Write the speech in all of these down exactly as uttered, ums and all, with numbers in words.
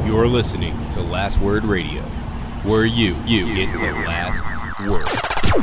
You're listening to Last Word Radio, where you, you get the last word.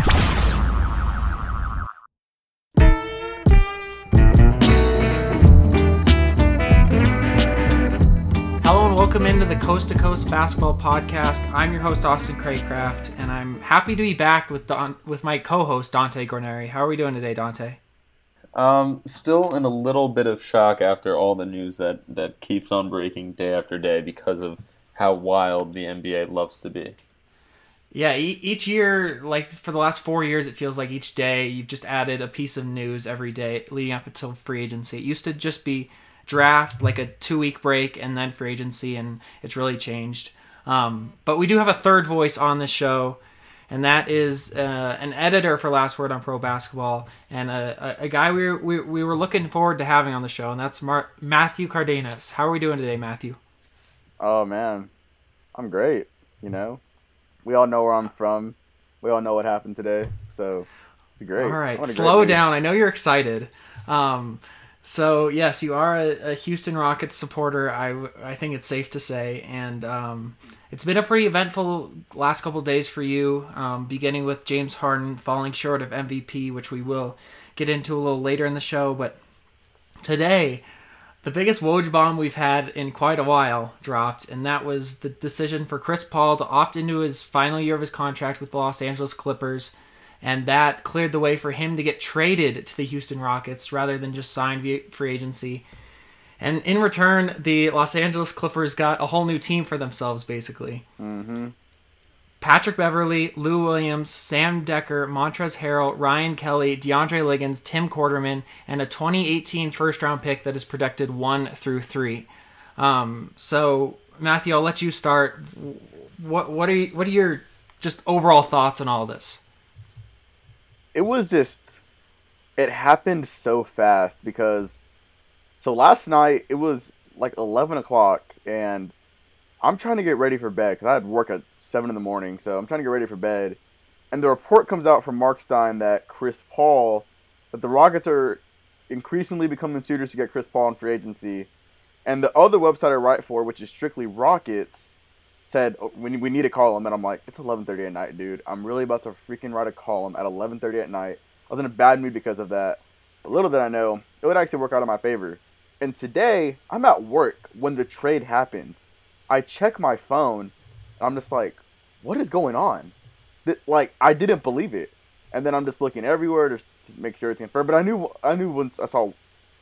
Hello and welcome into the Coast to Coast Basketball Podcast. I'm your host, Austin Craycraft, and I'm happy to be back with Don- with my co-host, Dante Gorneri. How are we doing today, Dante? Um, still in a little bit of shock after all the news that, that keeps on breaking day after day because of how wild the N B A loves to be. Yeah, e- each year, like for the last four years, it feels like each day you've just added a piece of news every day leading up until free agency. It used to just be draft, like a two-week break, and then free agency, and it's really changed. Um, but we do have a third voice on this show, and that is uh, an editor for Last Word on Pro Basketball, and a, a, a guy we were, we, we were looking forward to having on the show, and that's Mar- Matthew Cardenas. How are we doing today, Matthew? Oh, man. I'm great, you know? We all know where I'm from. We all know what happened today, so it's great. All right, What a slow great down. I know you're excited. Um, so, yes, you are a, a Houston Rockets supporter, I, I think it's safe to say, and um, it's been a pretty eventful last couple of days for you, um, beginning with James Harden falling short of M V P, which we will get into a little later in the show, but today, the biggest Woj bomb we've had in quite a while dropped, and that was the decision for Chris Paul to opt into his final year of his contract with the Los Angeles Clippers, and that cleared the way for him to get traded to the Houston Rockets rather than just sign via free agency. And in return, the Los Angeles Clippers got a whole new team for themselves, basically. Mm-hmm. Patrick Beverley, Lou Williams, Sam Decker, Montrezl Harrell, Ryan Kelly, DeAndre Liggins, Tim Quarterman, and a twenty eighteen first-round pick that is projected one through three. Um, so, Matthew, I'll let you start. What what are you, what are your just overall thoughts on all this? It was just, it happened so fast because, so last night it was like eleven o'clock and I'm trying to get ready for bed because I had work at seven in the morning, so I'm trying to get ready for bed. And the report comes out from Mark Stein that Chris Paul, that the Rockets are increasingly becoming suitors to get Chris Paul in free agency. And the other website I write for, which is Strictly Rockets, said, oh, we, we need a column. And I'm like, it's eleven thirty at night, dude. I'm really about to freaking write a column at eleven thirty at night. I was in a bad mood because of that. A little did I know, it would actually work out in my favor. And today, I'm at work when the trade happens. I check my phone, and I'm just like, what is going on? That, like, I didn't believe it. And then I'm just looking everywhere to make sure it's confirmed. But I knew I knew once I saw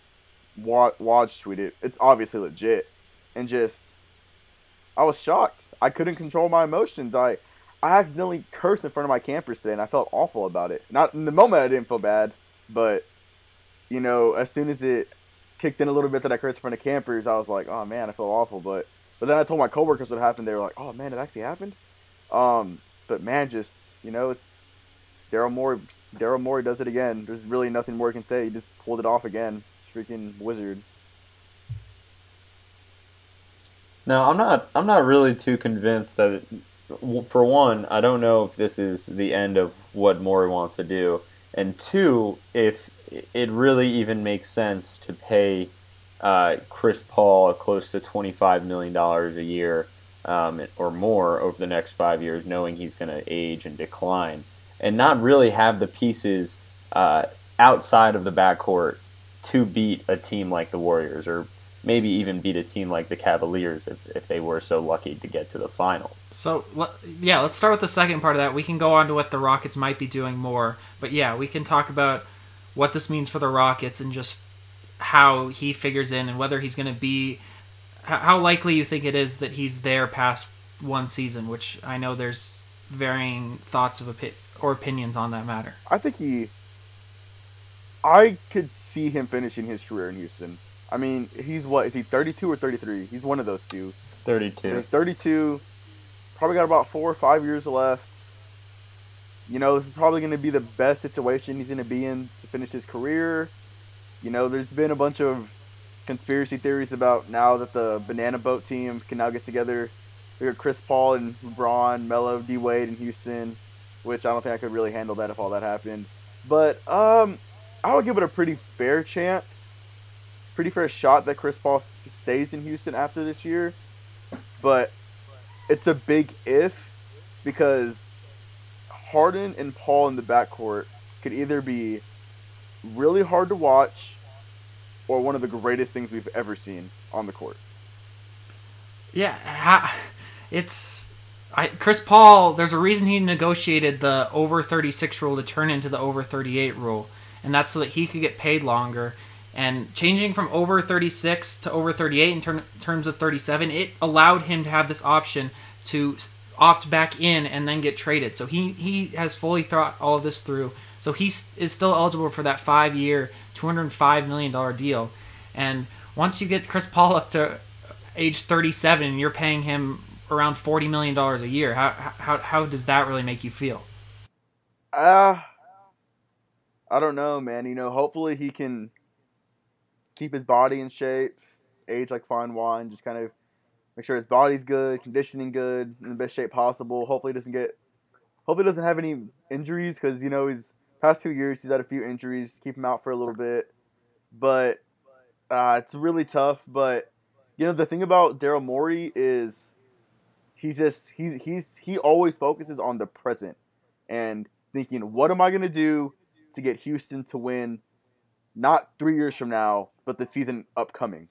Woj tweet it, it's obviously legit. And just, I was shocked. I couldn't control my emotions. I, I accidentally cursed in front of my campers today, and I felt awful about it. Not in the moment, I didn't feel bad. But, you know, as soon as it kicked in a little bit that I cursed in front of campers, I was like, oh, man, I feel awful. But But then I told my coworkers what happened. They were like, "Oh man, it actually happened." Um, but man, just you know, it's Daryl Morey. Daryl Morey does it again. There's really nothing more he can say. He just pulled it off again. Freaking wizard. No, I'm not. I'm not really too convinced that. It, for one, I don't know if this is the end of what Morey wants to do, and two, if it really even makes sense to pay Uh, Chris Paul close to twenty-five million dollars a year um, or more over the next five years, knowing he's going to age and decline, and not really have the pieces uh, outside of the backcourt to beat a team like the Warriors, or maybe even beat a team like the Cavaliers if, if they were so lucky to get to the finals. So, yeah, let's start with the second part of that. We can go on to what the Rockets might be doing more, but yeah, we can talk about what this means for the Rockets and just how he figures in and whether he's going to be, how likely you think it is that he's there past one season, which I know there's varying thoughts of opi- or opinions on that matter. I think he, I could see him finishing his career in Houston. I mean, he's what, is he thirty-two or thirty-three? He's one of those two. thirty-two. He's thirty-two, probably got about four or five years left. You know, this is probably going to be the best situation he's going to be in to finish his career. You know, there's been a bunch of conspiracy theories about now that the Banana Boat team can now get together. We got Chris Paul and LeBron, Melo, D-Wade in Houston, which I don't think I could really handle that if all that happened. But um, I would give it a pretty fair chance, pretty fair shot that Chris Paul stays in Houston after this year. but it's a big if because Harden and Paul in the backcourt could either be really hard to watch or one of the greatest things we've ever seen on the court. Yeah, ha, it's I, Chris Paul. There's a reason he negotiated the over thirty-six rule to turn into the over thirty-eight rule, and that's so that he could get paid longer. And changing from over thirty-six to over thirty-eight in ter- terms of thirty-seven, it allowed him to have this option to opt back in and then get traded. So he, he has fully thought all of this through. So he is still eligible for that five-year, two hundred five million dollars deal. And once you get Chris Paul up to age thirty-seven and you're paying him around forty million dollars a year, how how how does that really make you feel? Uh, I don't know, man. You know, hopefully he can keep his body in shape, age like fine wine, just kind of make sure his body's good, conditioning good, in the best shape possible. Hopefully he doesn't get, hopefully he doesn't have any injuries because, you know, he's past two years, he's had a few injuries, keep him out for a little bit. But uh, it's really tough. But, you know, the thing about Daryl Morey is he's just, he's, he's, he always focuses on the present and thinking, what am I going to do to get Houston to win not three years from now, but the season upcoming?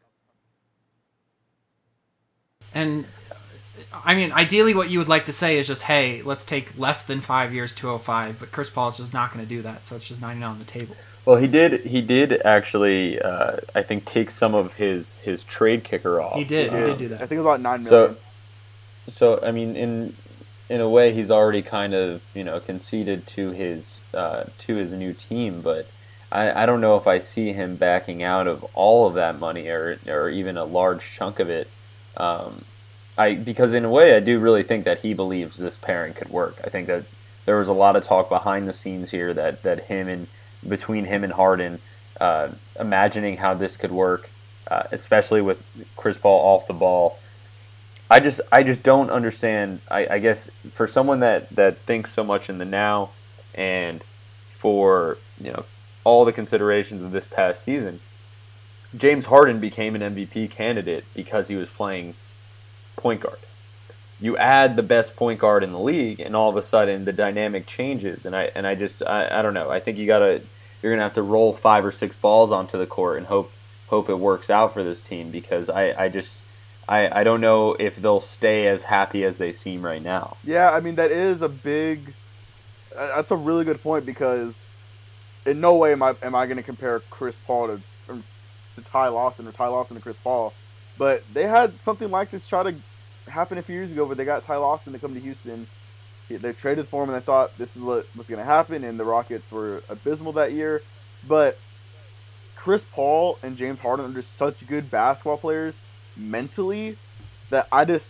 And I mean, ideally, what you would like to say is just, "Hey, let's take less than five years, two oh five." But Chris Paul is just not going to do that, so it's just ninety-nine on the table. Well, he did. He did actually, uh, I think, take some of his, his trade kicker off. He did. Um, he did do that. I think it was about nine million. So, so I mean, in in a way, he's already kind of you know conceded to his uh, to his new team, but I, I don't know if I see him backing out of all of that money or or even a large chunk of it. Um, I because in a way I do really think that he believes this pairing could work. I think that there was a lot of talk behind the scenes here that, that him and between him and Harden, uh, imagining how this could work, uh, especially with Chris Paul off the ball. I just I just don't understand. I, I guess for someone that, that thinks so much in the now, and for you know all the considerations of this past season, James Harden became an M V P candidate because he was playing point guard. You add the best point guard in the league, and all of a sudden the dynamic changes. And I and I just I, I don't know. I think you gotta you're gonna have to roll five or six balls onto the court and hope hope it works out for this team because I, I just I, I don't know if they'll stay as happy as they seem right now. Yeah, I mean that is a big. Uh, that's a really good point because in no way am I am I gonna compare Chris Paul to to Ty Lawson or Ty Lawson to Chris Paul. But they had something like this try to happen a few years ago where they got Ty Lawson to come to Houston. They traded for him and they thought this is what was going to happen, and the Rockets were abysmal that year. But Chris Paul and James Harden are just such good basketball players mentally that I just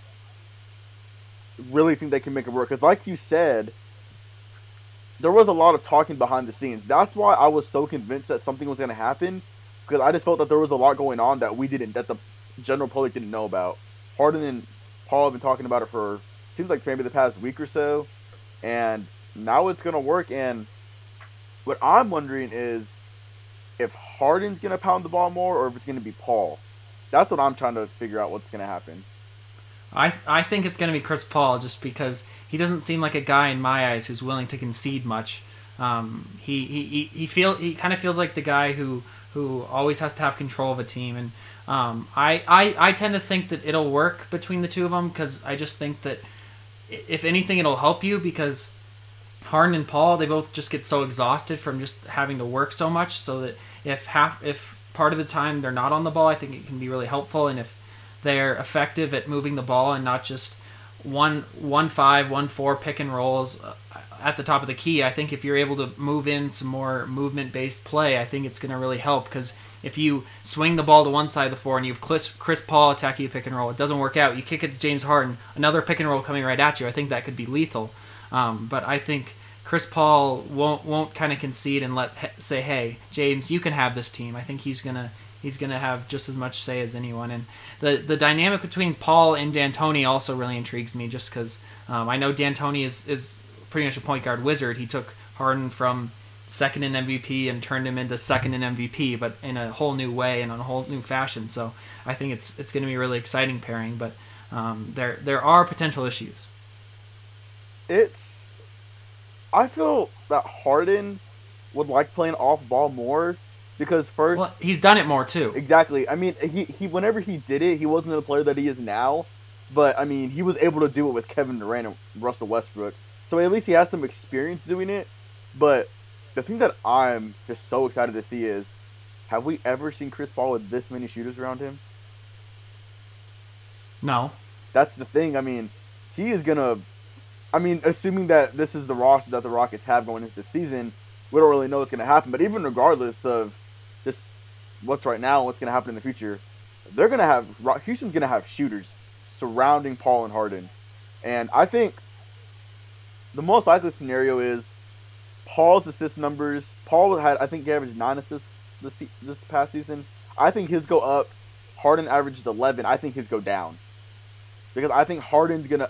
really think they can make it work. Because like you said, there was a lot of talking behind the scenes. That's why I was so convinced that something was going to happen, because I just felt that there was a lot going on that we didn't, that the general public didn't know about. Harden and Paul have been talking about it for, seems like maybe the past week or so, and now it's going to work. And what I'm wondering is if Harden's going to pound the ball more or if it's going to be Paul. That's what I'm trying to figure out what's going to happen. I th- I think it's going to be Chris Paul just because he doesn't seem like a guy in my eyes who's willing to concede much. Um, he he he, he feel he kind of feels like the guy who who always has to have control of a team, and um, I, I I tend to think that it'll work between the two of them because I just think that if anything it'll help you because Harden and Paul, they both just get so exhausted from just having to work so much, so that if half if part of the time they're not on the ball, I think it can be really helpful. And if they're effective at moving the ball and not just one one five one four pick and rolls at the top of the key, I think if you're able to move in some more movement based play, I think it's going to really help. Because if you swing the ball to one side of the floor and you have Chris, Chris Paul attacking a pick and roll, it doesn't work out. You kick it to James Harden, another pick and roll coming right at you. I think that could be lethal. Um, but I think Chris Paul won't won't kind of concede and let say, hey, James, you can have this team. I think he's gonna he's gonna have just as much say as anyone. And the the dynamic between Paul and D'Antoni also really intrigues me, just because um, I know D'Antoni is is pretty much a point guard wizard. He took Harden from second in M V P and turned him into second in M V P, but in a whole new way and on a whole new fashion. So I think it's it's going to be a really exciting pairing. But um, there there are potential issues. It's. I feel that Harden would like playing off ball more because first, well, he's done it more too. Exactly. I mean, he he whenever he did it, he wasn't the player that he is now. But I mean, he was able to do it with Kevin Durant and Russell Westbrook. So at least he has some experience doing it. But the thing that I'm just so excited to see is, have we ever seen Chris Paul with this many shooters around him? No. That's the thing. I mean, he is gonna. I mean, assuming that this is the roster that the Rockets have going into the season, we don't really know what's gonna happen. But even regardless of just what's right now, what's gonna happen in the future, they're gonna have Houston's gonna have shooters surrounding Paul and Harden, and I think the most likely scenario is Paul's assist numbers. Paul had, I think, he averaged nine assists this this past season. I think his go up. Harden averages eleven. I think his go down because I think Harden's gonna.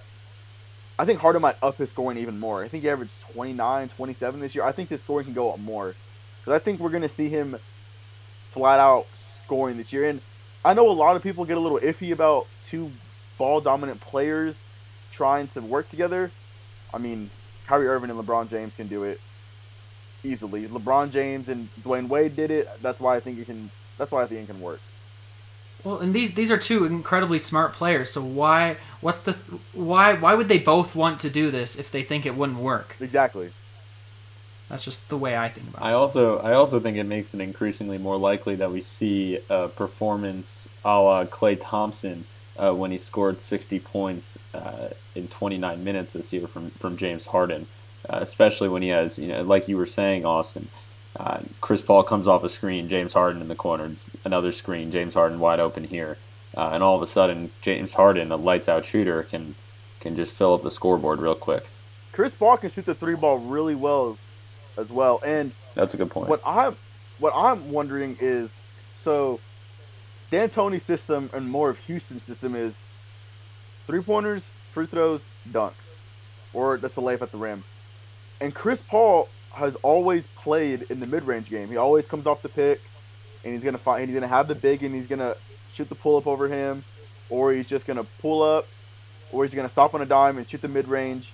I think Harden might up his scoring even more. I think he averaged twenty-nine, twenty-seven this year. I think his scoring can go up more because I think we're gonna see him flat out scoring this year. And I know a lot of people get a little iffy about two ball dominant players trying to work together. I mean, Kyrie Irving and LeBron James can do it easily. LeBron James and Dwayne Wade did it. That's why I think it can. That's why I think it can work. Well, and these these are two incredibly smart players. So why what's the why why would they both want to do this if they think it wouldn't work? Exactly. That's just the way I think about it. I also I also think it makes it increasingly more likely that we see a performance a la Klay Thompson uh, when he scored sixty points uh, in twenty-nine minutes this year from, from James Harden, uh, especially when he has, you know, like you were saying, Austin, uh, Chris Paul comes off a screen, James Harden in the corner, another screen, James Harden wide open here, uh, and all of a sudden James Harden, a lights-out shooter, can can just fill up the scoreboard real quick. Chris Paul can shoot the three ball really well as well, and that's a good point. What I'm what I'm wondering is, so D'Antoni's system and more of Houston's system is three pointers, free throws, dunks, or that's a layup at the rim. And Chris Paul has always played in the mid range game. He always comes off the pick, and he's gonna find he's gonna have the big, and he's gonna shoot the pull up over him, or he's just gonna pull up, or he's gonna stop on a dime and shoot the mid range.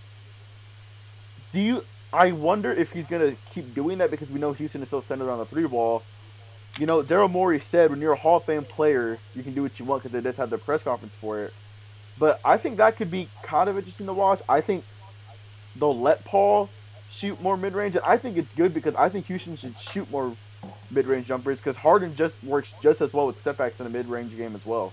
Do you? I wonder if he's going to keep doing that because we know Houston is so centered on the three ball. You know, Daryl Morey said when you're a Hall of Fame player, you can do what you want because they just had their press conference for it. But I think that could be kind of interesting to watch. I think they'll let Paul shoot more mid-range, and I think it's good because I think Houston should shoot more mid-range jumpers because Harden just works just as well with setbacks in the mid-range game as well.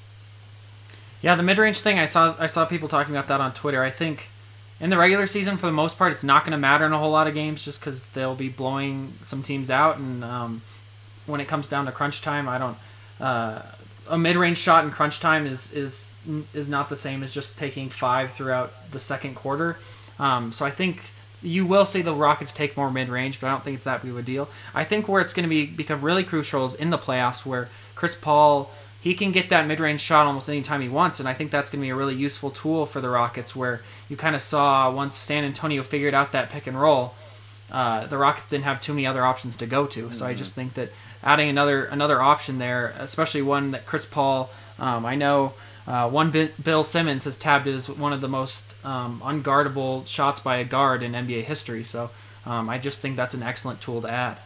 Yeah, the mid-range thing, I saw I saw people talking about that on Twitter. I think in the regular season, for the most part, it's not going to matter in a whole lot of games just because they'll be blowing some teams out. And um, when it comes down to crunch time, I don't. Uh, a mid-range shot in crunch time is is is not the same as just taking five throughout the second quarter. Um, so I think you will see the Rockets take more mid-range, but I don't think it's that big of a deal. I think where it's going to be become really crucial is in the playoffs, where Chris Paul, he can get that mid-range shot almost any time he wants, and I think that's going to be a really useful tool for the Rockets, where you kind of saw once San Antonio figured out that pick and roll, uh, the Rockets didn't have too many other options to go to. Mm-hmm. So I just think that adding another another option there, especially one that Chris Paul, um, I know uh, one Bill Simmons has tabbed as one of the most um, unguardable shots by a guard in N B A history. So um, I just think that's an excellent tool to add.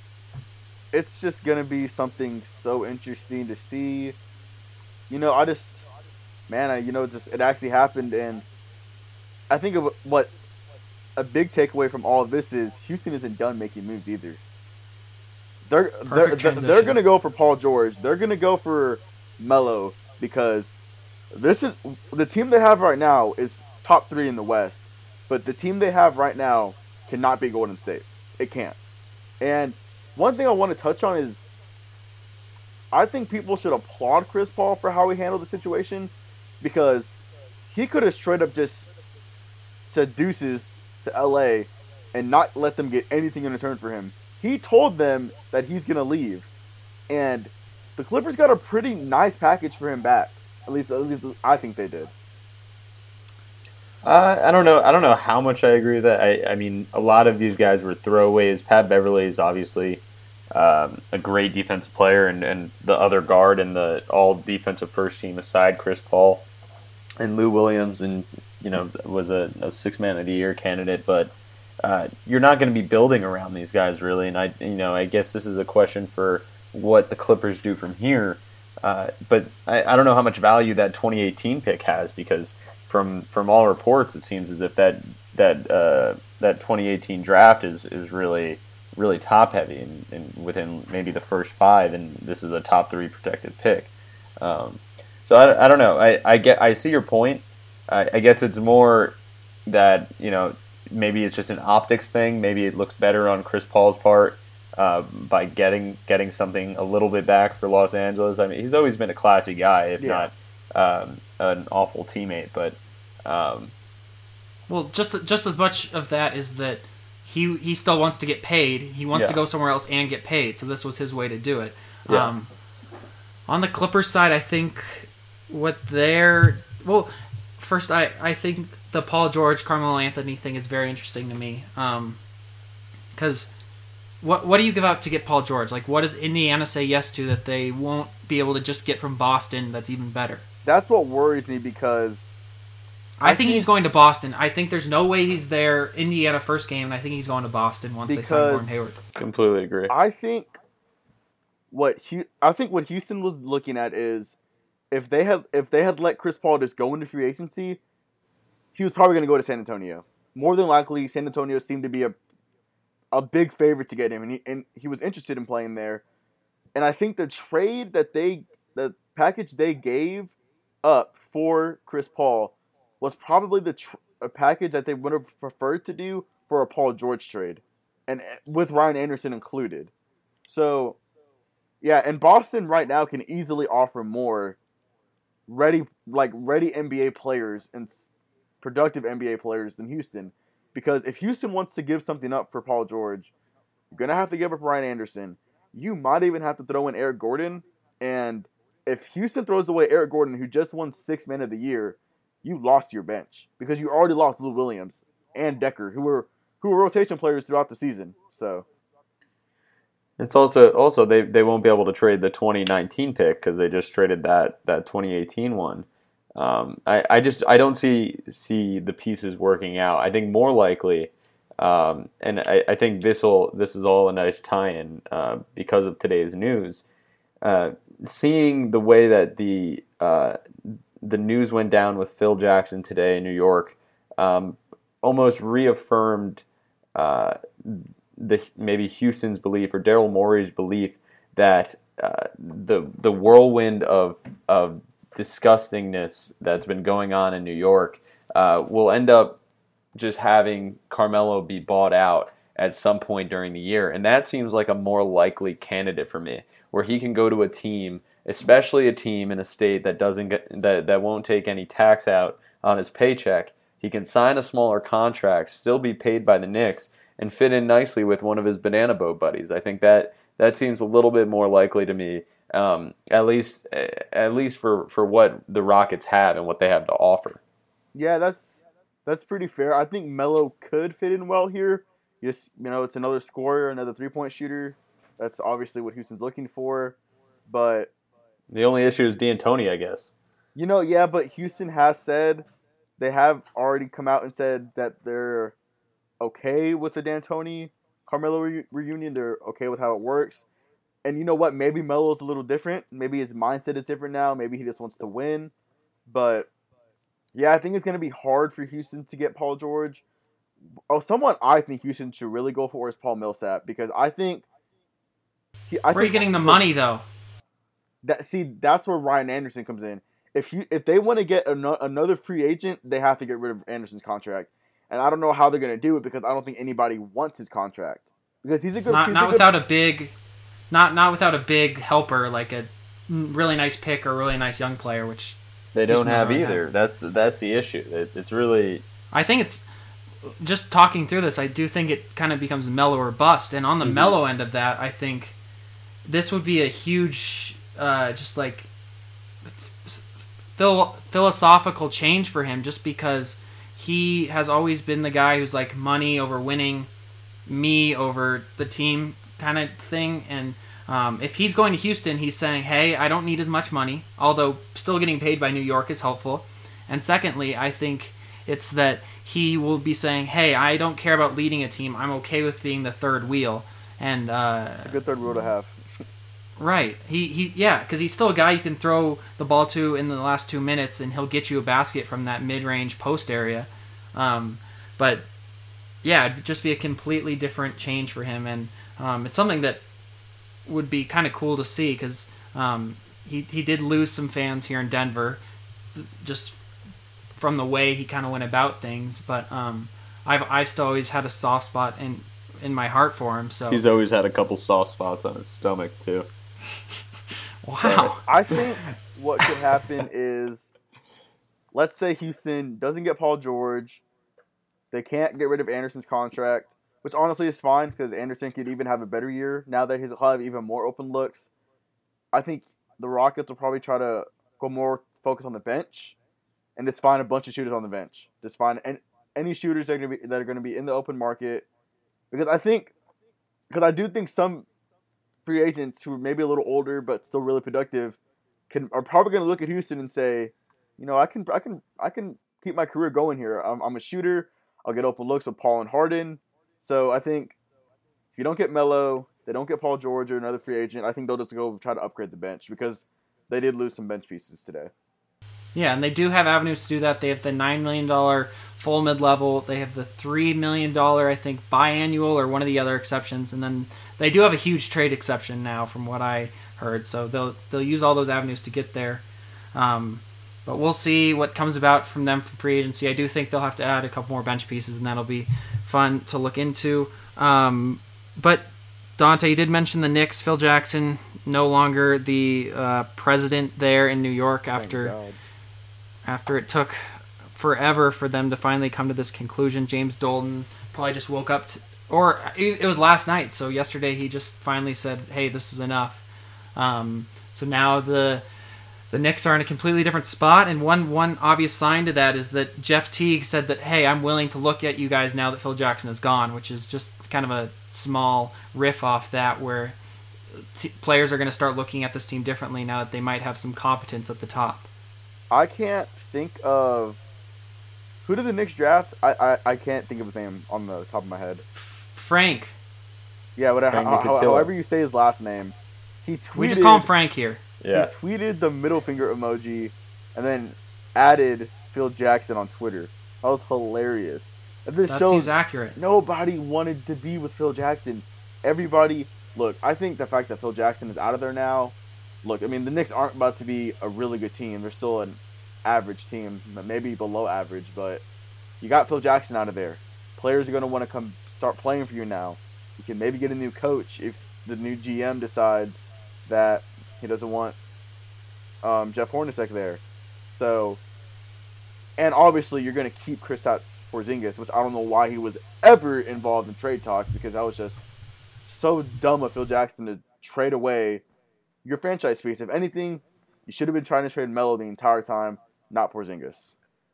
It's just going to be something so interesting to see. You know, I just, man, I, you know, just it actually happened. And I think of what a big takeaway from all of this is Houston isn't done making moves either. They're, they're, they're, they're going to go for Paul George. They're going to go for Melo because this is the team they have right now is top three in the West. But the team they have right now cannot be Golden State. It can't. And one thing I want to touch on is I think people should applaud Chris Paul for how he handled the situation because he could have straight up just said deuces to L A and not let them get anything in return for him. He told them that he's going to leave, and the Clippers got a pretty nice package for him back. At least, at least I think they did. Uh, I don't know. I don't know how much I agree with that. I, I mean, a lot of these guys were throwaways. Pat Beverly is obviously um, a great defensive player, and, and the other guard and the all defensive first team aside, Chris Paul, and Lou Williams, and you know was a, a six man of the year candidate, but uh, you're not going to be building around these guys really. And I you know I guess this is a question for what the Clippers do from here. Uh, but I, I don't know how much value that twenty eighteen pick has, because from from all reports it seems as if that that uh, that twenty eighteen draft is, is really really top heavy and, and within maybe the first five, and this is a top three protected pick. Um, so I, I don't know. I, I get I see your point. I, I guess it's more that you know maybe it's just an optics thing. Maybe it looks better on Chris Paul's part. Uh, by getting getting something a little bit back for Los Angeles. I mean, he's always been a classy guy, if Yeah. not um, an awful teammate. But um, Well, just just as much of that is that he he still wants to get paid. He wants Yeah. to go somewhere else and get paid. So this was his way to do it. Yeah. Um, on the Clippers side, I think what they're well, first I I think the Paul George Carmelo Anthony thing is very interesting to me. Um, because what what do you give up to get Paul George? Like, what does Indiana say yes to that they won't be able to just get from Boston? That's even better. That's what worries me, because I, I think, think- he's going to Boston. I think there's no way he's there Indiana first game, and I think he's going to Boston once they sign Because- Gordon Hayward. completely agree. I think what Hu- I think what Houston was looking at is if they had if they had let Chris Paul just go into free agency, he was probably going to go to San Antonio. More than likely, San Antonio seemed to be a a big favorite to get him, and he and he was interested in playing there. And I think the trade that they the package they gave up for Chris Paul was probably the tr- a package that they would have preferred to do for a Paul George trade, and with Ryan Anderson included. So, yeah, and Boston right now can easily offer more ready, like ready N B A players and s- productive N B A players than Houston. Because if Houston wants to give something up for Paul George, you're gonna have to give up Ryan Anderson. You might even have to throw in Eric Gordon. And if Houston throws away Eric Gordon, who just won Sixth Man of the Year, you lost your bench because you already lost Lou Williams and Decker, who were who were rotation players throughout the season. So. It's also also they, they won't be able to trade the twenty nineteen pick because they just traded that, that twenty eighteen one. Um, I, I just I don't see see the pieces working out. I think more likely, um, and I, I think this will this is all a nice tie-in uh, because of today's news. Uh, seeing the way that the uh, the news went down with Phil Jackson today in New York, um, almost reaffirmed uh, the maybe Houston's belief or Daryl Morey's belief that uh, the the whirlwind of of disgustingness that's been going on in New York uh, will end up just having Carmelo be bought out at some point during the year, and that seems like a more likely candidate for me, where he can go to a team, especially a team in a state that doesn't get that that won't take any tax out on his paycheck. He can sign a smaller contract, still be paid by the Knicks, and fit in nicely with one of his banana boat buddies. I think that that seems a little bit more likely to me. Um, at least, at least for, for what the Rockets have and what they have to offer. Yeah, that's that's pretty fair. I think Melo could fit in well here. Just you know, it's another scorer, another three point shooter. That's obviously what Houston's looking for. But The only issue is D'Antoni, I guess. you know, yeah, but Houston has said they have already come out and said that they're okay with the D'Antoni Carmelo re- reunion. They're okay with how it works. And you know what? Maybe Melo's a little different. Maybe his mindset is different now. Maybe he just wants to win. But yeah, I think it's going to be hard for Houston to get Paul George. Oh, someone I think Houston should really go for is Paul Millsap, because I think. He, I Where are you think getting the so- money, though? That see, that's where Ryan Anderson comes in. If you if they want to get an- another free agent, they have to get rid of Anderson's contract. And I don't know how they're going to do it, because I don't think anybody wants his contract, because he's a good. Not he's not a good, without a big, not not without a big helper like a really nice pick or a really nice young player, which They don't Houston doesn't have really either. have. That's that's the issue. It, it's really I think it's just talking through this. I do think it kind of becomes mellow or bust, and on the Mm-hmm. mellow end of that, I think this would be a huge, uh, just like phil- philosophical change for him, just because he has always been the guy who's like money over winning, me over the team kind of thing. And um, if he's going to Houston, he's saying, hey, I don't need as much money, although still getting paid by New York is helpful. And secondly, I think it's that he will be saying, hey, I don't care about leading a team. I'm okay with being the third wheel. And uh, It's a good third wheel to have. right. He, he yeah, because he's still a guy you can throw the ball to in the last two minutes, and he'll get you a basket from that mid-range post area. Um, but, yeah, it'd just be a completely different change for him. And um, it's something that would be kind of cool to see because um, he, he did lose some fans here in Denver just from the way he kind of went about things. But um, I've, I've still always had a soft spot in, in my heart for him. So He's always had a couple soft spots on his stomach, too. Wow. I think what could happen is, let's say Houston doesn't get Paul George. They can't get rid of Anderson's contract, which honestly is fine because Anderson could even have a better year now that he'll have even more open looks. I think the Rockets will probably try to go more focus on the bench and just find a bunch of shooters on the bench. Just find any, any shooters that are going to be that are going to be in the open market, because I think because I do think some free agents who are maybe a little older but still really productive can are probably going to look at Houston and say, you know, I can I can I can keep my career going here. I'm, I'm a shooter. I'll get open looks with Paul and Harden. So I think if you don't get Melo, they don't get Paul George or another free agent, I think they'll just go try to upgrade the bench because they did lose some bench pieces today. Yeah, and they do have avenues to do that. They have the nine million dollars full mid-level. They have the three million dollars, I think, biannual or one of the other exceptions. And then they do have a huge trade exception now from what I heard. So they'll they'll use all those avenues to get there. Um, but we'll see what comes about from them for free agency. I do think they'll have to add a couple more bench pieces, and that'll be fun to look into. Um, but Dante, you did mention the Knicks. Phil Jackson no longer the uh, president there in New York after after it took forever for them to finally come to this conclusion. James Dolan probably just woke up, to, or it was last night. So yesterday he just finally said, "Hey, this is enough." Um, so now the the Knicks are in a completely different spot, and one one obvious sign to that is that Jeff Teague said that, "Hey, I'm willing to look at you guys now that Phil Jackson is gone," which is just kind of a small riff off that, where t- players are going to start looking at this team differently now that they might have some competence at the top. I can't think of who did the Knicks draft. I, I, I can't think of a name on the top of my head. Frank. Yeah, whatever. Frank How, Ntilikina. however you say his last name. He tweeted. We just call him Frank here. Yeah. He tweeted the middle finger emoji, and then added Phil Jackson on Twitter. That was hilarious. And this That shows seems accurate. nobody wanted to be with Phil Jackson. Everybody, look, I think the fact that Phil Jackson is out of there now, look, I mean, the Knicks aren't about to be a really good team. They're still an average team, maybe below average, but you got Phil Jackson out of there. Players are going to want to come start playing for you now. You can maybe get a new coach if the new G M decides that he doesn't want um, Jeff Hornacek there. So, and obviously you're going to keep Kristaps Porzingis, which I don't know why he was ever involved in trade talks, because that was just so dumb of Phil Jackson to trade away your franchise piece. If anything, you should have been trying to trade Melo the entire time, not Porzingis.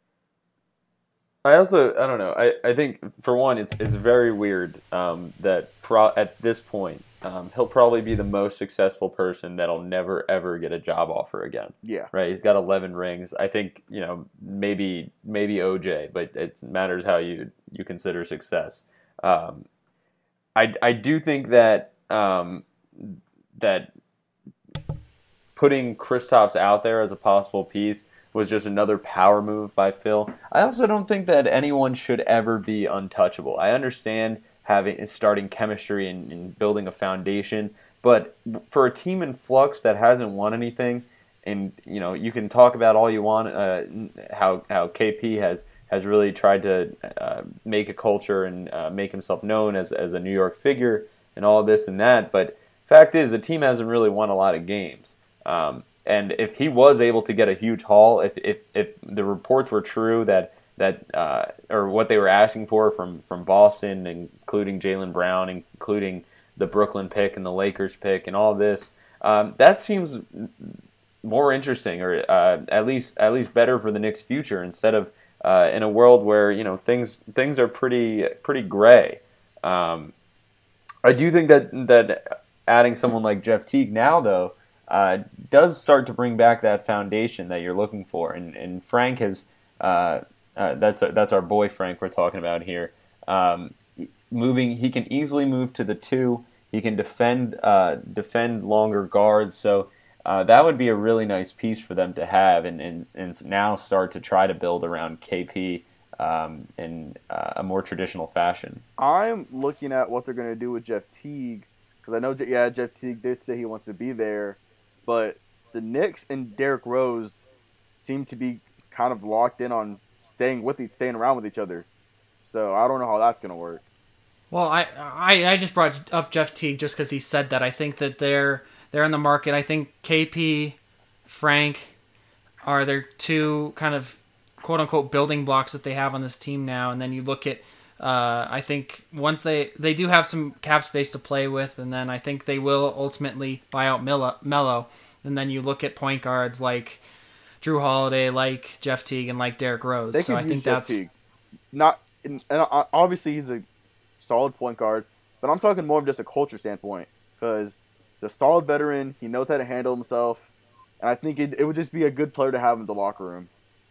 I also, I don't know. I, I think, for one, it's it's very weird um, that pro, at this point, um, he'll probably be the most successful person that'll never, ever get a job offer again. Yeah. Right? He's got eleven rings. I think, you know, maybe maybe O J, but it matters how you, you consider success. Um, I, I do think that um, that putting Kristaps out there as a possible piece was just another power move by Phil. I also don't think that anyone should ever be untouchable. I understand having starting chemistry and, and building a foundation, but for a team in flux that hasn't won anything, and you know, you can talk about all you want, uh, how how K P has has really tried to uh, make a culture and uh, make himself known as as a New York figure and all this and that, but fact is, the team hasn't really won a lot of games. Um, And if he was able to get a huge haul, if if, if the reports were true that that uh, or what they were asking for from, from Boston, including Jaylen Brown, including the Brooklyn pick and the Lakers pick and all this, um, that seems more interesting, or uh, at least at least better for the Knicks' future, instead of uh, in a world where you know things things are pretty pretty gray. Um, I do think that that adding someone like Jeff Teague now, though, Uh, does start to bring back that foundation that you're looking for, and, and Frank has uh, uh, that's that's our boy Frank we're talking about here. Um, moving, he can easily move to the two. He can defend uh, defend longer guards. So uh, that would be a really nice piece for them to have, and, and, and now start to try to build around K P um, in uh, a more traditional fashion. I'm looking at what they're going to do with Jeff Teague, because I know, yeah, Jeff Teague did say he wants to be there, but the Knicks and Derrick Rose seem to be kind of locked in on staying with each, staying around with each other. So I don't know how that's going to work. Well, I, I I just brought up Jeff Teague just because he said that. I think that they're they're in the market. I think K P, Frank, are their two kind of quote unquote building blocks that they have on this team now. And then you look at, uh, I think once they they do have some cap space to play with, and then I think they will ultimately buy out Melo. Melo. And then you look at point guards like Drew Holiday, like Jeff Teague, and like Derrick Rose. They so could I use think Jeff that's Teague. Not and obviously he's a solid point guard, but I'm talking more of just a culture standpoint, because the solid veteran, he knows how to handle himself, and I think it, it would just be a good player to have in the locker room.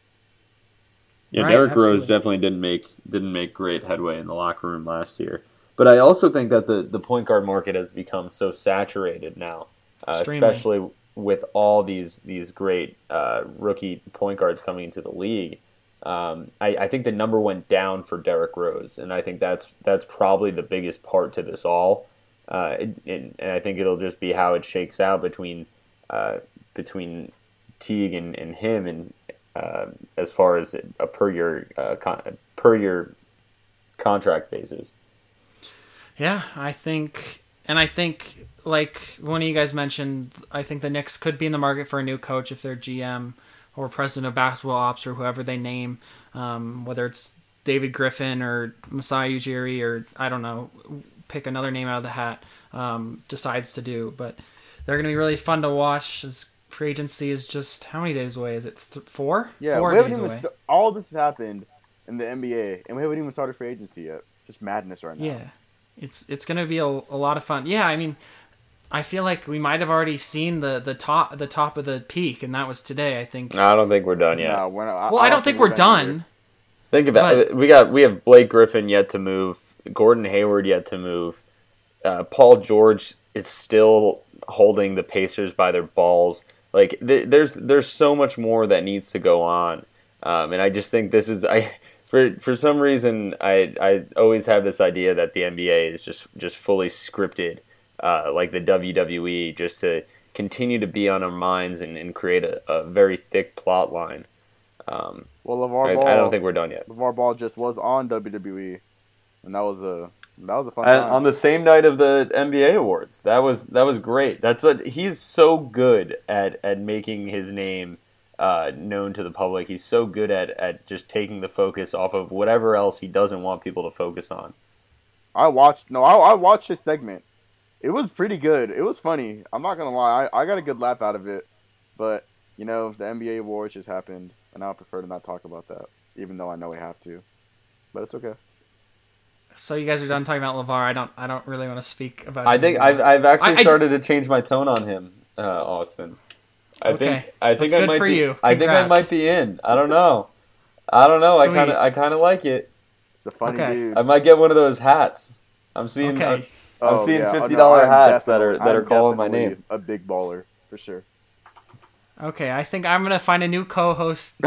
Yeah, Right, Derrick absolutely. Rose definitely didn't make didn't make great headway in the locker room last year. But I also think that the, the point guard market has become so saturated now, uh, Extremely. especially with all these these great uh, rookie point guards coming into the league. Um, I, I think the number went down for Derrick Rose, and I think that's that's probably the biggest part to this all. Uh, it, it, and I think it'll just be how it shakes out between uh, between Teague and, and him, and uh, as far as a per year uh, con- per year contract basis. Yeah, I think, and I think, like one of you guys mentioned, I think the Knicks could be in the market for a new coach if their G M or president of basketball ops or whoever they name, um, whether it's David Griffin or Masai Ujiri or I don't know, pick another name out of the hat, um, decides to do. But they're going to be really fun to watch. As free agency is just how many days away? Is it th- four? Yeah, four we haven't days even away. st- all this has happened in the N B A, and we haven't even started free agency yet. Just madness right now. Yeah, it's it's going to be a, a lot of fun. Yeah, I mean, I feel like we might have already seen the, the top the top of the peak, and that was today. I think. I don't think we're done yet. No, we're not, Well, I don't think we're done. either. Think about But- it. We got we have Blake Griffin yet to move, Gordon Hayward yet to move, uh, Paul George is still holding the Pacers by their balls. Like th- there's there's so much more that needs to go on, um, and I just think this is I for for some reason I I always have this idea that the N B A is just just fully scripted, uh, like the W W E, just to continue to be on our minds and, and create a, a very thick plot line. Um, Well, LeVar I, Ball. I don't think we're done yet. LeVar Ball just was on W W E, and that was a that was a fun And time. on the same night of the N B A awards, that was that was great. That's a, he's so good at, at making his name uh, known to the public. He's so good at, at just taking the focus off of whatever else he doesn't want people to focus on. I watched no, I, I watched his segment. It was pretty good. It was funny. I'm not gonna lie. I, I got a good laugh out of it. But you know, the N B A awards just happened, and I would prefer to not talk about that, even though I know we have to. But it's okay. So you guys are done talking about LeVar. I don't. I don't really want to speak about. I him think anymore. I've I've actually I- I d- started to change my tone on him, uh, Austin. I Okay. think I think That's I good might for be. you. I think I Congrats. might be in. I don't know. I don't know. I Sweet. kind of I kind of like it. It's a funny Okay. dude. I might get one of those hats. I'm seeing. Okay. I'm, I'm Oh, seeing yeah. Oh, no, fifty dollar I'm hats that are definitely- that are I'm calling my definitely name. A big baller for sure. Okay, I think I'm gonna find a new co-host,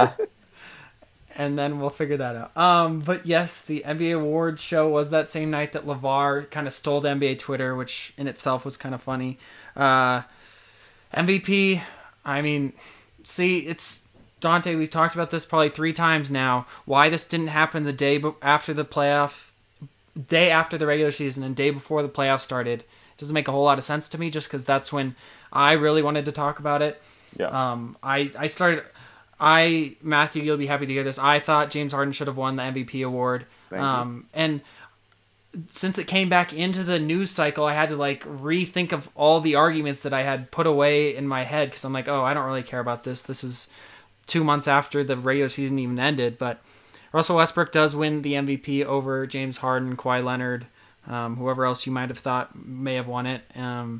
and then we'll figure that out. Um, but yes, the N B A awards show was that same night that LeVar kind of stole the N B A Twitter, which in itself was kind of funny. Uh, M V P. I mean, see, it's Dante. We've talked about this probably three times now. Why this didn't happen the day be- after the playoff, day after the regular season, and day before the playoffs started doesn't make a whole lot of sense to me. Just because that's when I really wanted to talk about it. Yeah. Um, I, I started, I, Matthew, you'll be happy to hear this. I thought James Harden should have won the M V P award. Thank you. Um, and since it came back into the news cycle, I had to like rethink of all the arguments that I had put away in my head. Cause I'm like, oh, I don't really care about this. This is two months after the regular season even ended, but Russell Westbrook does win the M V P over James Harden, Kawhi Leonard, um, whoever else you might have thought may have won it. Um,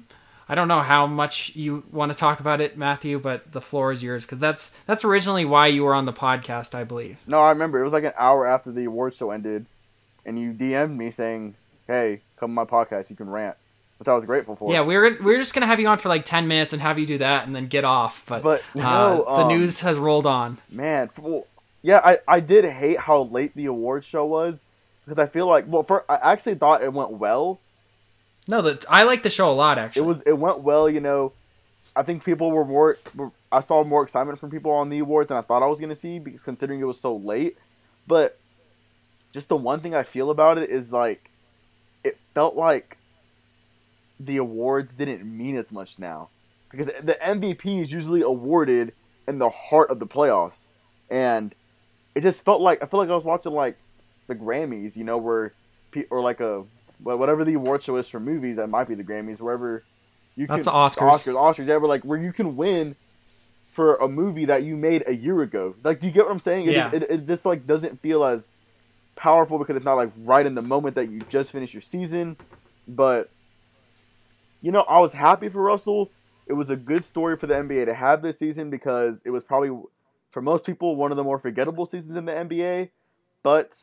I don't know how much you want to talk about it, Matthew, but the floor is yours because that's that's originally why you were on the podcast, I believe. No, I remember. It was like an hour after the awards show ended, and you D M'd me saying, hey, come on my podcast, you can rant, which I was grateful for. Yeah, we were we were just going to have you on for like ten minutes and have you do that and then get off, but, But, uh, no, um, the news has rolled on. Man, well, yeah, I, I did hate how late the awards show was, because I feel like, well, for, I actually thought it went well. No, the, I like the show a lot, actually. It was it went well, you know. I think people were more, were, I saw more excitement from people on the awards than I thought I was going to see, because considering it was so late. But just the one thing I feel about it is, like, it felt like the awards didn't mean as much now. Because the M V P is usually awarded in the heart of the playoffs. And it just felt like, I felt like I was watching, like, the Grammys, you know, where, or like a, whatever the award show is for movies, that might be the Grammys, wherever you can. That's the Oscars. The Oscars, Oscars, yeah, but like where you can win for a movie that you made a year ago. Like, do you get what I'm saying? It Yeah. Just, it, it just like doesn't feel as powerful because it's not like right in the moment that you just finished your season. But, you know, I was happy for Russell. It was a good story for the N B A to have this season because it was probably, for most people, one of the more forgettable seasons in the N B A. But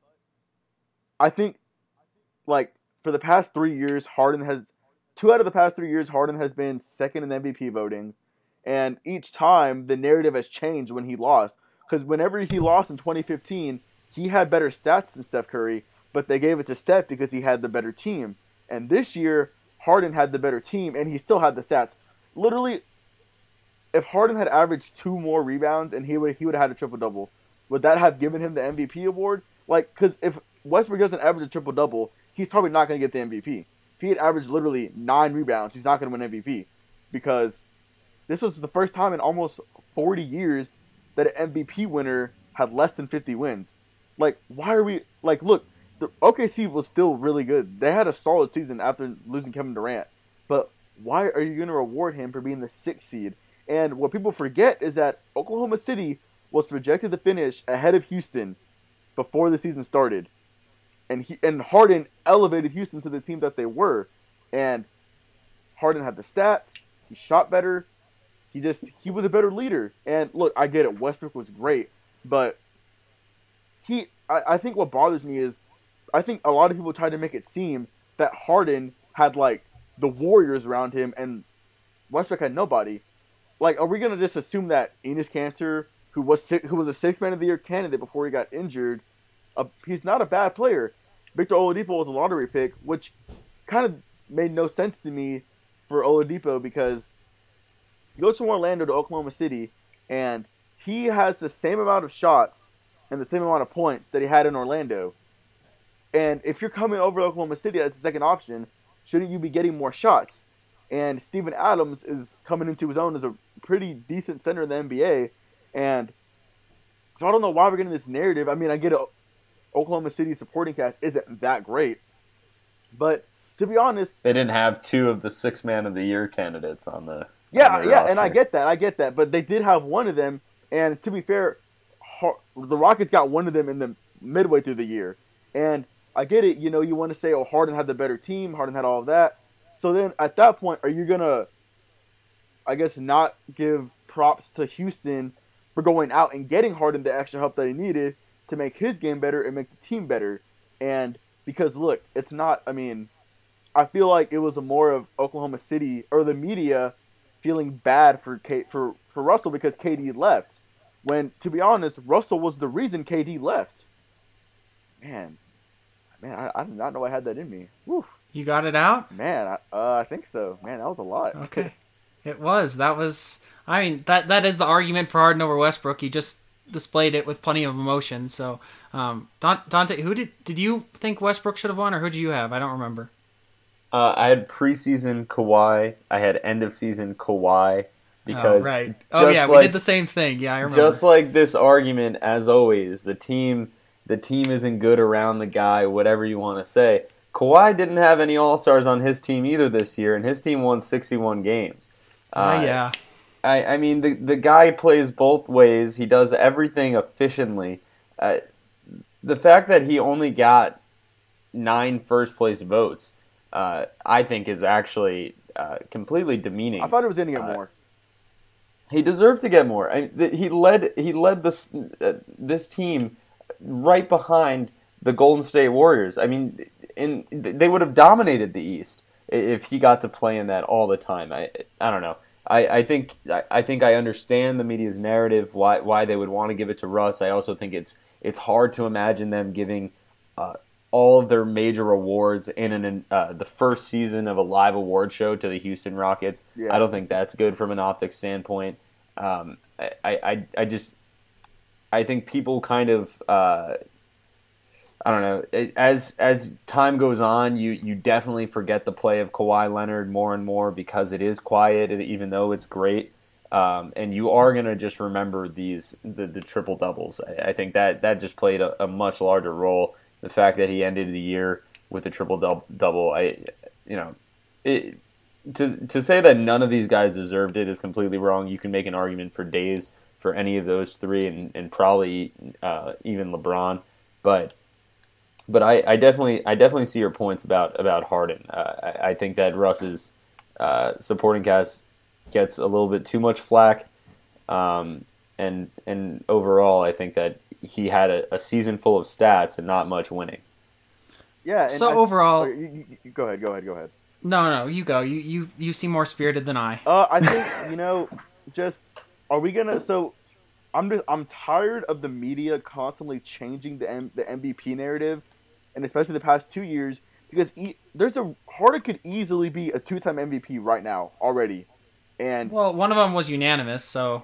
I think, like, for the past three years, Harden has, two out of the past three years, Harden has been second in M V P voting. And each time, the narrative has changed when he lost. Because whenever he lost in twenty fifteen, he had better stats than Steph Curry, but they gave it to Steph because he had the better team. And this year, Harden had the better team, and he still had the stats. Literally, if Harden had averaged two more rebounds and he would he would have had a triple-double, would that have given him the M V P award? Like, because if Westbrook doesn't average a triple-double, he's probably not going to get the M V P. If he had averaged literally nine rebounds, he's not going to win M V P. Because this was the first time in almost forty years that an M V P winner had less than fifty wins. Like, why are we... Like, look, the O K C was still really good. They had a solid season after losing Kevin Durant. But why are you going to reward him for being the sixth seed? And what people forget is that Oklahoma City was projected to finish ahead of Houston before the season started. And he and Harden elevated Houston to the team that they were. And Harden had the stats. He shot better. He just, he was a better leader. And look, I get it. Westbrook was great. But he, I, I think what bothers me is, I think a lot of people try to make it seem that Harden had, like, the Warriors around him and Westbrook had nobody. Like, are we going to just assume that Enes Kanter, who was six, who was a sixth man of the year candidate before he got injured, uh, he's not a bad player. Victor Oladipo was a lottery pick, which kind of made no sense to me for Oladipo because he goes from Orlando to Oklahoma City, and he has the same amount of shots and the same amount of points that he had in Orlando. And if you're coming over to Oklahoma City as a second option, shouldn't you be getting more shots? And Steven Adams is coming into his own as a pretty decent center in the N B A. And so I don't know why we're getting this narrative. I mean, I get it. Oklahoma City's supporting cast isn't that great. But to be honest, they didn't have two of the six man of the year candidates on the Yeah, on the yeah, roster. and I get that. I get that. But they did have one of them. And to be fair, the Rockets got one of them in the midway through the year. And I get it. You know, you want to say, oh, Harden had the better team. Harden had all of that. So then at that point, are you going to, I guess, not give props to Houston for going out and getting Harden the extra help that he needed to make his game better and make the team better? And because, look, it's not, I mean, I feel like it was a more of Oklahoma City or the media feeling bad for K, for, for Russell because K D left. When, to be honest, Russell was the reason K D left. Man, man, I, I did not know I had that in me. Whew. You got it out? Man, I, uh, I think so. Man, that was a lot. Okay. It was. That was, I mean, that that is the argument for Harden over Westbrook. He just displayed it with plenty of emotion. So, um, Dante, who did, did you think Westbrook should have won, or who did you have? I don't remember. Uh, I had preseason Kawhi. I had end of season Kawhi. Because oh, right. Oh, yeah, like, we did the same thing. Yeah, I remember. Just like this argument, as always, the team the team isn't good around the guy, whatever you want to say. Kawhi didn't have any All-Stars on his team either this year, and his team won sixty-one games. Uh, uh, yeah. I, I mean, the, the guy plays both ways. He does everything efficiently. Uh, the fact that he only got nine first-place votes, uh, I think is actually uh, completely demeaning. I thought it was going to get Uh, more. He deserved to get more. I, th- he led he led this uh, this team right behind the Golden State Warriors. I mean, in they would have dominated the East if he got to play in that all the time. I I don't know. I, I think I, I think I understand the media's narrative why why they would want to give it to Russ. I also think it's it's hard to imagine them giving uh, all of their major awards in an uh, the first season of a live award show to the Houston Rockets. Yeah. I don't think that's good from an optics standpoint. Um, I, I I just I think people kind of uh, I don't know as as time goes on, you you definitely forget the play of Kawhi Leonard more and more because it is quiet, even though it's great. Um, and you are gonna just remember these the, the triple doubles. I, I think that that just played a, a much larger role. The fact that he ended the year with a triple double, I you know, it, to to say that none of these guys deserved it is completely wrong. You can make an argument for days for any of those three, and and probably uh, even LeBron, but. But I, I definitely I definitely see your points about about Harden. Uh, I, I think that Russ's uh, supporting cast gets a little bit too much flack, um, and and overall I think that he had a, a season full of stats and not much winning. Yeah. And So I- overall- oh, you, you- you- go ahead. Go ahead. Go ahead. No, no, you go. You you you seem more spirited than I. Uh, I think you know, just are we gonna? So, I'm just I'm tired of the media constantly changing the M, the M V P narrative, and especially the past two years because e- there's a Harden could easily be a two-time M V P right now already, and Well, one of them was unanimous, so.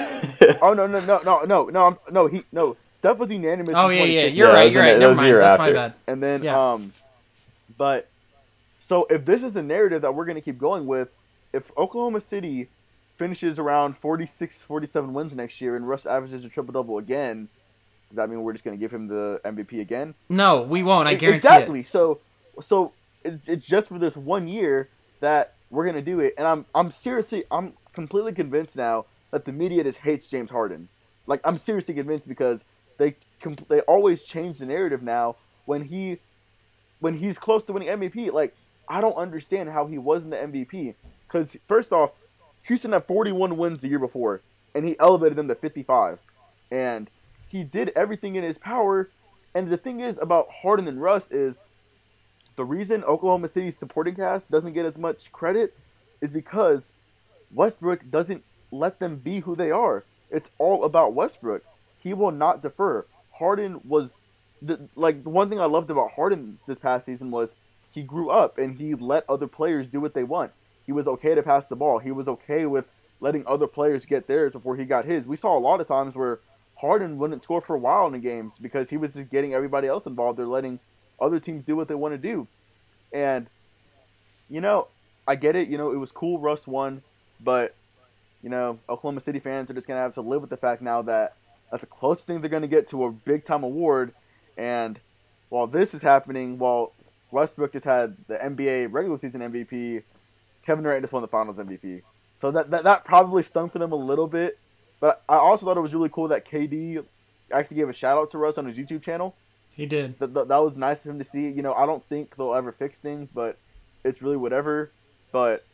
oh no no no no no no I'm, no he no Steph was unanimous. Oh in yeah, yeah, twenty sixteen. you're Yeah, it right, was you're in right. the- that Never was the mind. year That's my after. bad. And then, Yeah. um, but so if this is the narrative that we're going to keep going with, if Oklahoma City finishes around forty-six, forty-seven wins next year and Russ averages a triple double again, does that mean we're just going to give him the M V P again? No, we won't. I E- guarantee exactly. it. So, so it's, it's just for this one year that we're going to do it, and I'm I'm seriously I'm completely convinced now that the media just hates James Harden. Like I'm seriously convinced because they com- they always change the narrative now when he when he's close to winning M V P. Like I don't understand how he wasn't the M V P because first off, Houston had forty-one wins the year before, and he elevated them to fifty-five, and he did everything in his power. And the thing is about Harden and Russ is the reason Oklahoma City's supporting cast doesn't get as much credit is because Westbrook doesn't let them be who they are. It's all about Westbrook. He will not defer. Harden was the like the one thing I loved about Harden this past season was he grew up and he let other players do what they want. He was okay to pass the ball. He was okay with letting other players get theirs before he got his. We saw a lot of times where Harden wouldn't score for a while in the games because he was just getting everybody else involved. They're letting other teams do what they want to do. And, you know, I get it. You know, it was cool Russ won. But, you know, Oklahoma City fans are just going to have to live with the fact now that that's the closest thing they're going to get to a big-time award. And while this is happening, while Westbrook just had the N B A regular season M V P, Kevin Durant just won the Finals M V P. So that, that, that probably stung for them a little bit. But I also thought it was really cool that K D actually gave a shout-out to Russ on his YouTube channel. He did. That, that, that was nice of him to see. You know, I don't think they'll ever fix things, but it's really whatever. But,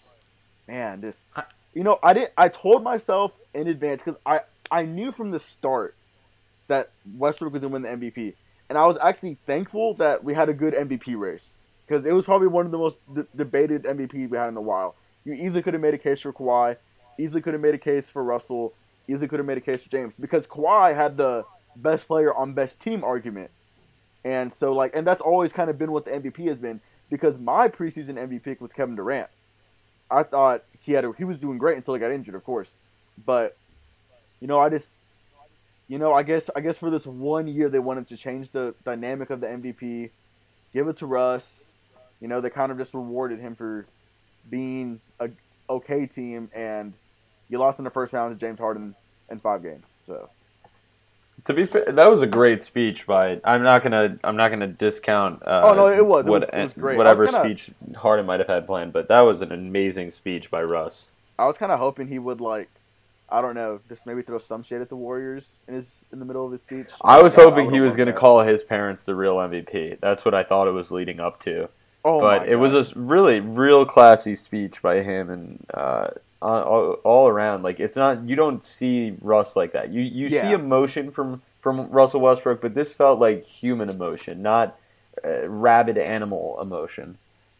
man, just, I- you know, I didn't, I told myself in advance, because I, I knew from the start that Westbrook was going to win the M V P. And I was actually thankful that we had a good M V P race. Because it was probably one of the most d- debated M V Ps we had in a while. You easily could have made a case for Kawhi. Easily could have made a case for Russell. Easily could have made a case for James. Because Kawhi had the best player on best team argument. And so, like, and that's always kind of been what the M V P has been. Because my preseason M V P was Kevin Durant. I thought he had a, he was doing great until he got injured, of course. But, you know, I just, you know, I guess I guess for this one year they wanted to change the dynamic of the M V P, give it to Russ. You know, they kind of just rewarded him for being a okay team, and you lost in the first round to James Harden in five games. So. To be fair, that was a great speech by. I'm not gonna. I'm not gonna discount. Uh, Oh, no, it was. It what- was- it was great. I Whatever was kinda- speech Harden might have had planned, but that was an amazing speech by Russ. I was kind of hoping he would, like, I don't know, just maybe throw some shade at the Warriors in his in the middle of his speech. I was Yeah, hoping I he would've was loved gonna that. call his parents the real M V P. That's what I thought it was leading up to. Oh but my it was gosh. a really real classy speech by him, and uh, all, all around, like it's not you don't see Russ like that. You you see Yeah. emotion from from Russell Westbrook, but this felt like human emotion, not uh, rabid animal emotion.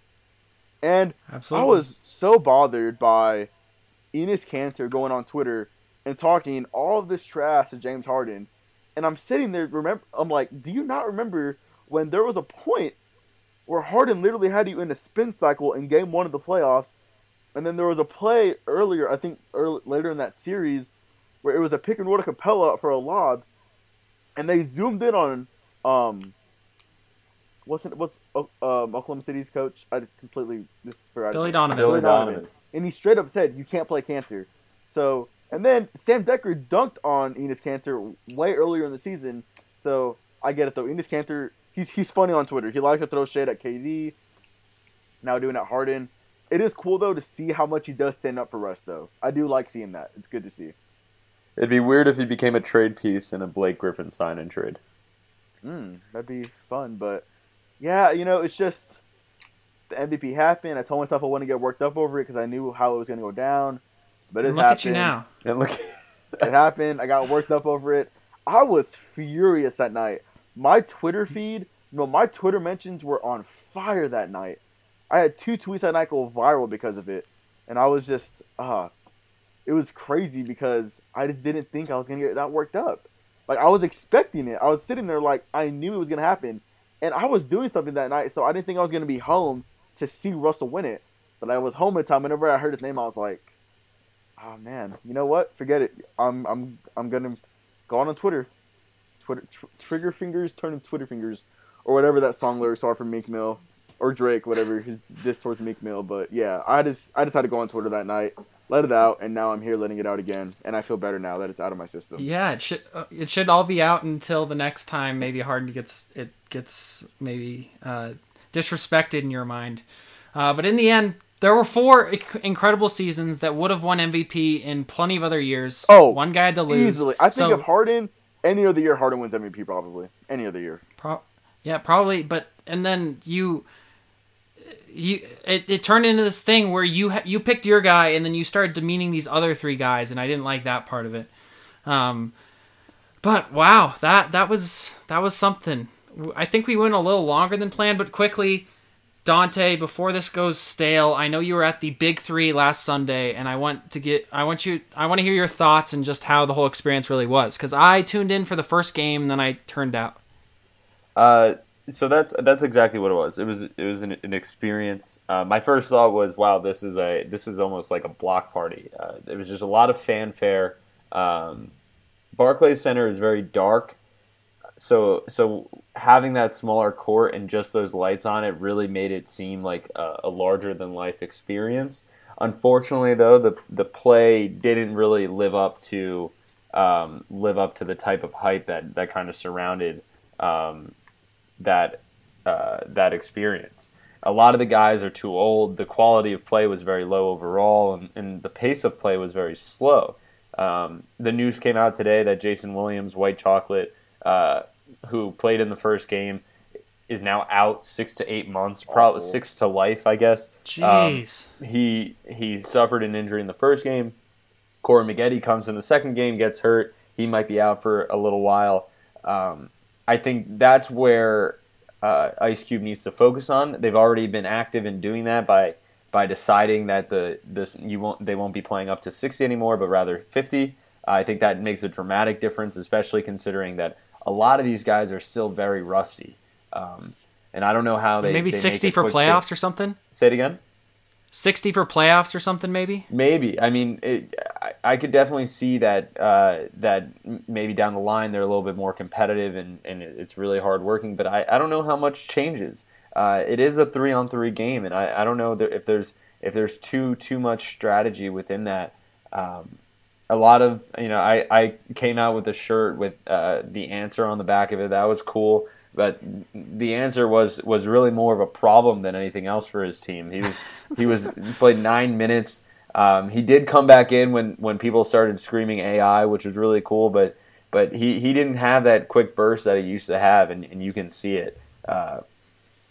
And I Absolutely. was so bothered by Enes Kanter going on Twitter and talking all of this trash to James Harden. And I'm sitting there, remember, I'm like, do you not remember when there was a point where Harden literally had you in a spin cycle in game one of the playoffs? And then there was a play earlier, I think early, later in that series, where it was a pick and roll to Capella for a lob. And they zoomed in on, um, wasn't was um, Oklahoma City's coach? I just completely just forgot. Billy his name. Donovan. Billy Donovan. And he straight up said, "You can't play Cancer." So, and then Sam Decker dunked on Enes Kanter way earlier in the season. So I get it though. Enes Kanter, he's he's funny on Twitter. He likes to throw shade at K D. Now doing at Harden. It is cool though to see how much he does stand up for Russ though. I do like seeing that. It's good to see. It'd be weird if he became a trade piece in a Blake Griffin sign and trade. Mm, that'd be fun, but yeah, you know, it's just the M V P happened. I told myself I wouldn't get worked up over it because I knew how it was going to go down. But it And look happened. at you now. And look, It happened. I got worked up over it. I was furious that night. My Twitter feed, you know, my Twitter mentions were on fire that night. I had two tweets that night go viral because of it, and I was just, uh, it was crazy because I just didn't think I was gonna get that worked up. Like I was expecting it. I was sitting there like I knew it was gonna happen, and I was doing something that night, so I didn't think I was gonna be home to see Russell win it. But I was home at time. Whenever I heard his name, I was like, "Oh man, you know what? Forget it. I'm I'm I'm gonna go on, on Twitter, Twitter tr- trigger fingers turning Twitter fingers, or whatever that song lyrics are from Meek Mill or Drake, whatever his diss towards Meek Mill. But yeah, I just I just had to go on Twitter that night, let it out, and now I'm here letting it out again, and I feel better now that it's out of my system. Yeah, it should uh, it should all be out until the next time maybe Harden gets it gets maybe uh, disrespected in your mind. Uh, but in the end, there were four inc- incredible seasons that would have won M V P in plenty of other years. Oh, one guy had to lose. Easily, I think So, if Harden, any other year, Harden wins M V P probably. Any other year. pro- yeah, probably. But and then you. You it, it turned into this thing where you ha- you picked your guy and then you started demeaning these other three guys, and I didn't like that part of it. Um, but wow, that that was that was something. I think we went a little longer than planned, but quickly, Dante. Before this goes stale, I know you were at the Big Three last Sunday, and I want to get I want you I want to hear your thoughts and just how the whole experience really was, because I tuned in for the first game and then I turned out. Uh, so that's that's exactly what it was. It was it was an, an experience. Uh, my first thought was, wow, this is a this is almost like a block party. Uh, there was just a lot of fanfare. Um, Barclays Center is very dark, so so having that smaller court and just those lights on it really made it seem like a, a larger than life experience. Unfortunately, though, the the play didn't really live up to um, live up to the type of hype that that kind of surrounded. Um, that uh, that experience. A lot of the guys are too old. The quality of play was very low overall, and, and the pace of play was very slow. Um, the news came out today that Jason Williams, White Chocolate, uh, who played in the first game, is now out six to eight months, probably Awful. six to life, I guess. Jeez. Um, he he suffered an injury in the first game. Corey Maggette comes in the second game, gets hurt. He might be out for a little while. Um, I think that's where uh, Ice Cube needs to focus on. They've already been active in doing that by by deciding that the this you won't they won't be playing up to sixty anymore, but rather fifty. Uh, I think that makes a dramatic difference, especially considering that a lot of these guys are still very rusty. Um, and I don't know how they Maybe they make sixty a for quick playoffs change. or something. Say it again. sixty for playoffs or something, maybe. Maybe. I mean, it, I, I could definitely see that uh, that maybe down the line they're a little bit more competitive and, and it's really hard working. But I, I don't know how much changes. Uh, it is a three on three game, and I, I don't know if there's if there's too too much strategy within that. Um, a lot of you know, I, I came out with a shirt with uh, the answer on the back of it. That was cool. But the answer was, was really more of a problem than anything else for his team. He was he was he played nine minutes. Um, he did come back in when, when people started screaming A I, which was really cool. But but he, he didn't have that quick burst that he used to have, and, and you can see it. Uh,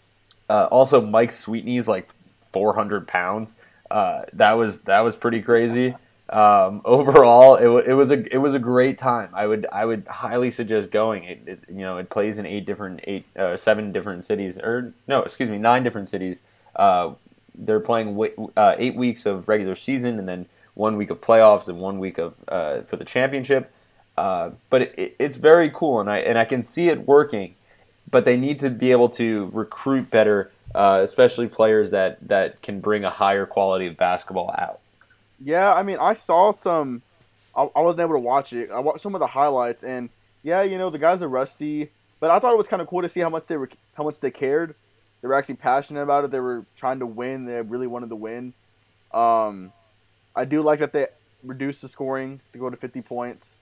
Uh, also, Mike Sweetney's like four hundred pounds. Uh, that was that was pretty crazy. Um, overall, it, w- it was a it was a great time. I would I would highly suggest going. It, it you know it plays in eight different eight uh, seven different cities or no excuse me nine different cities. Uh, they're playing w- uh, eight weeks of regular season and then one week of playoffs and one week of uh, for the championship. Uh, but it, it, it's very cool and I and I can see it working. But they need to be able to recruit better, uh, especially players that, that can bring a higher quality of basketball out. Yeah, I mean, I saw some. I, I wasn't able to watch it. I watched some of the highlights, and yeah, you know, the guys are rusty. But I thought it was kind of cool to see how much they were, how much they cared. They were actually passionate about it. They were trying to win. They really wanted to win. Um, I do like that they reduced the scoring to go to fifty points,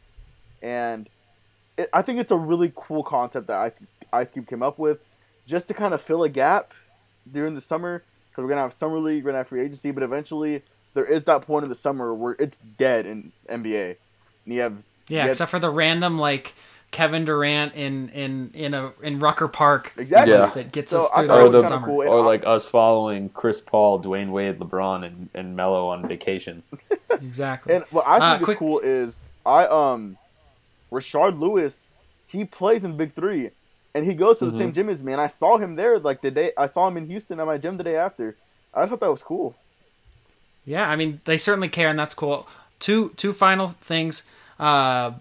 and it, I think it's a really cool concept that Ice, Ice Cube came up with, just to kind of fill a gap during the summer. Because we're gonna have summer league, we're gonna have free agency, but eventually there is that point in the summer where it's dead in N B A. And you have Yeah, you have, except for the random like Kevin Durant in in in a in Rucker Park. Exactly. Yeah. That gets So us I through thought the it rest was of the kinda summer. cool. And Or I- like us following Chris Paul, Dwayne Wade, LeBron, and, and Melo on vacation. Exactly. And what I Uh, think quick- is cool is I um, Rashard Lewis, he plays in Big Three, and he goes to the Mhm. same gym as me. And I saw him there like the day I saw him in Houston at my gym the day after. I thought that was cool. Yeah, I mean they certainly care, and that's cool. Two two final things. Uh,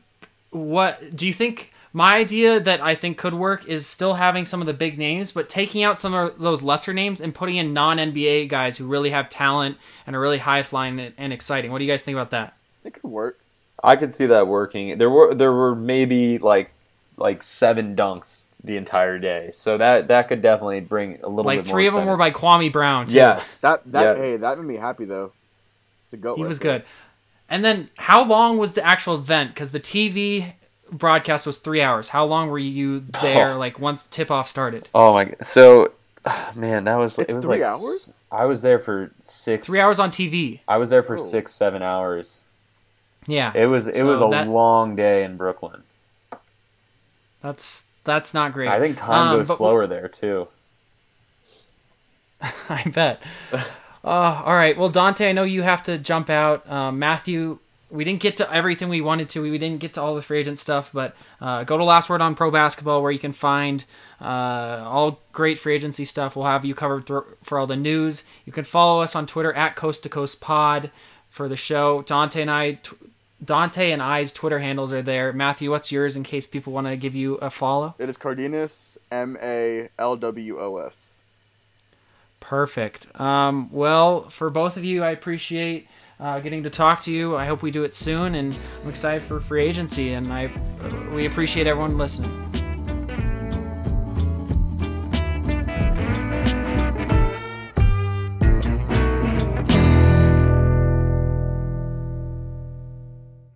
what do you think? My idea that I think could work is still having some of the big names, but taking out some of those lesser names and putting in non-N B A guys who really have talent and are really high flying and, and exciting. What do you guys think about that? It could work. I could see that working. There were there were maybe like like seven dunks the entire day, so that that could definitely bring a little Like bit more three of them were excitement. by Kwame Brown. Too. Yes, That that Yeah. hey, that made me happy though. It's a goat. He right was there. good. And then, how long was the actual event? Because the T V broadcast was three hours. How long were you there? Oh. Like once tip off started? Oh my! So, man, that was It's it was three like hours? s- I was there for six. Three hours on T V. I was there for Oh. six, seven hours. Yeah, It was it So was a that- long day in Brooklyn. that's that's not great. I think time Um, goes but- slower there too. I bet. Uh, all right. Well, Dante, I know you have to jump out. Um, Matthew, we didn't get to everything we wanted to. We didn't get to all the free agent stuff, but uh, go to Last Word on Pro Basketball where you can find uh, all great free agency stuff. We'll have you covered th- for all the news. You can follow us on Twitter at Coast to Coast Pod for the show. Dante and I, t- Dante and I's Twitter handles are there. Matthew, what's yours in case people want to give you a follow? It is Cardenas, M A L W O S. Perfect. Um, well, for both of you, I appreciate uh, getting to talk to you. I hope we do it soon, and I'm excited for free agency, and I we appreciate everyone listening.